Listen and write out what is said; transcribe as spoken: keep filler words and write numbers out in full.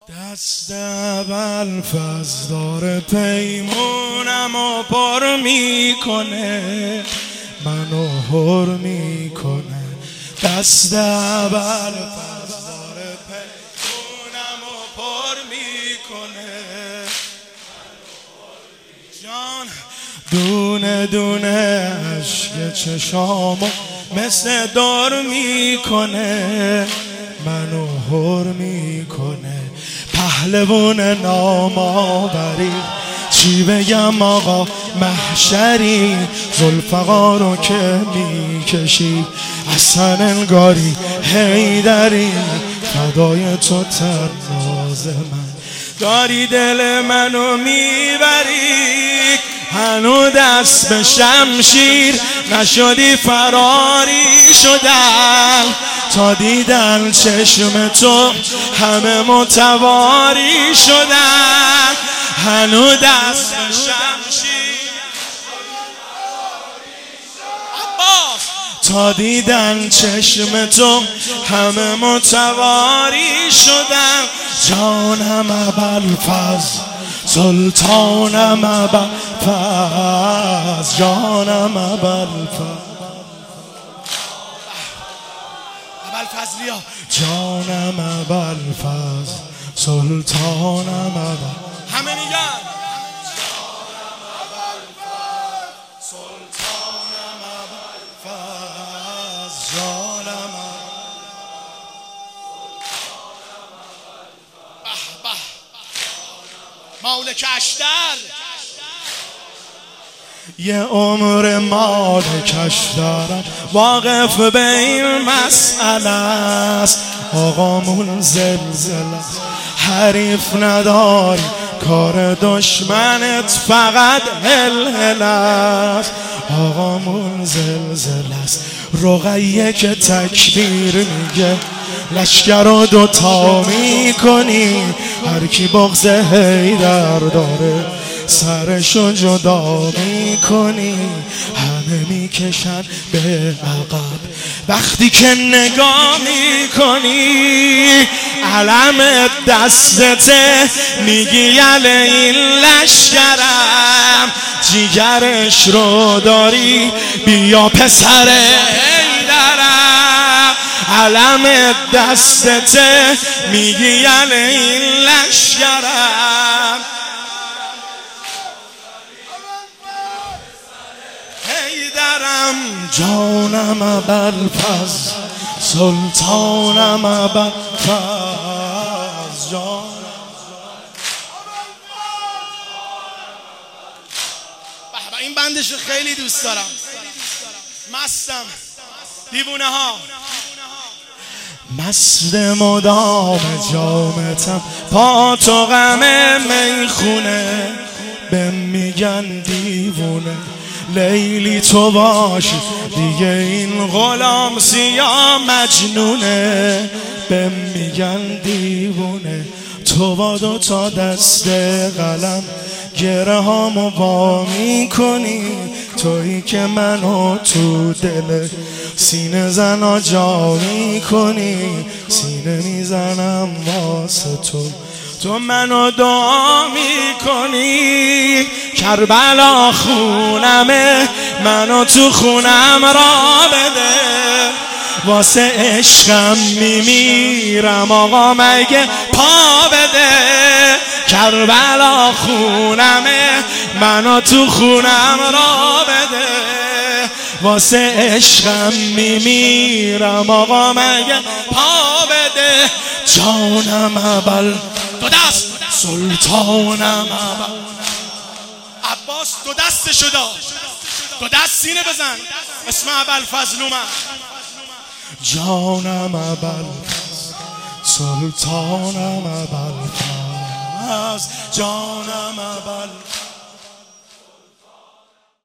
دست اول فز داره پیمونم و پر میکنه، منو هر میکنه. دست اول فز داره پیمونم و پر میکنه، جان دونه دونه عشق چشامو مثل دار میکنه، منو هر میکنه. پهلوون نامآوری چی بگم آقا محشری، ذوالفقارو که میکشی اصلا انگاری حیدری. فدای تو تناز من داری دل منو میبری، هنو دست به شمشیر نشدی فراری شدن، تا دیدن چشم تو همه متواری شدن. هنو دست به شمشیر تا دیدن چشم تو همه متواری شدن. جانم ابوالفضل سلطانم ابوالفضل، جانم ابوالفضل ابوالفضلیا، جانم ابوالفضل سلطانم ابوالفضل. همه میگن جانم ابوالفضل سلطانم ابوالفضل، جانم مالک اشتر. یه عمر مالکش دارم، واقف به این مسئله است. آقامون زلزله است، حریف نداری، کار دشمنت فقط هلهله است. آقامون زلزله است، رقیه که تکبیر میگه لشکر رو دوتا میکنی. هر کی بغض حیدر داره سرشو جدا میکنی. همه میکشن به عقب وقتی که نگاه میکنی. علم دستته میگی یله این لشکرم، جیگرش رو داری بیا پسر حیدرم. علم دستته میگی یله این لشکرم، حیدرم. جانم ابوالفضل سلطانم ابوالفضل، جانم. این بندش خیلی دوست دارم، مستم دیوونه ها. مست مدام جامتم پا تو غم میخونه، به میگن دیوونه. لیلی تو باشی دیگه این غلام سیاه مجنونه، به میگن دیوونه. تو با دو تا دست قلم گره هامو با میکنی، تویی که منو تو دل سینه زنا جا میکنی. سینه میزنم واسه تو، تو منو دعا میکنی. کربلا خونمه، منو تو خونم را بده. واسه عشقم میمیرم آقا مگه پا بده. کربلا خونمه، منو تو خونم را بده. واسه عشقم میمیرم آقا مگه پا بده. جانم ابوال دو دست سلطانم ابوال عباس دو دست شده، دو دست سینه بزن اسم ابوالفضل اومد. جانم ابوالفضل سلطانم ابوالفضل، جانم ابوالفضل.